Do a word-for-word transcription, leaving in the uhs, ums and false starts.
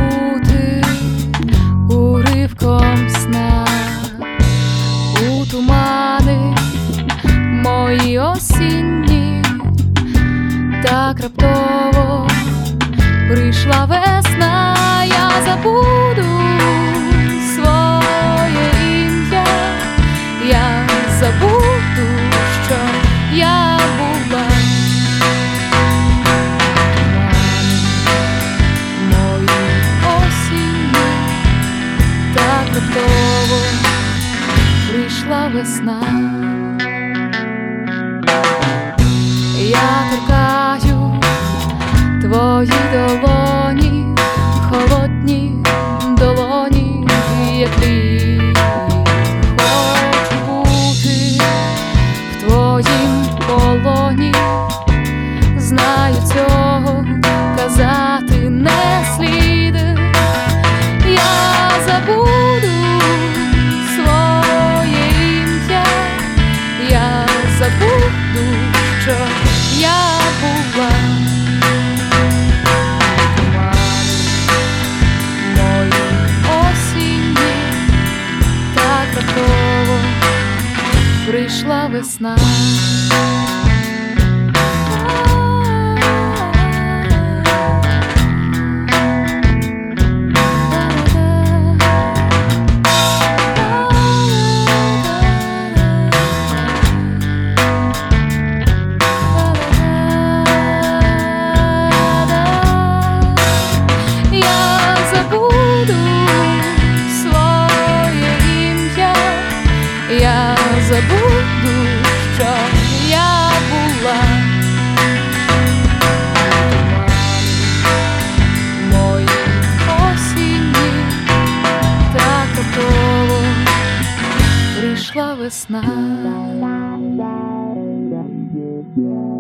забути уривком сна у тумани мої осінні, так раптово прийшла весна. Я забуду своє ім'я, я забуду, що я була. Раптово прийшла весна. Я торкаю твої долоні, холодні долоні, як лід. Хочу бути в твоїм полоні, знаю, цього казати не слід. Я забуду своє ім'я, я забуду, що я була. Тумани мої осінні, так раптово прийшла весна. Я забуду, що я була. Тумани мої осінні, так раптово прийшла весна.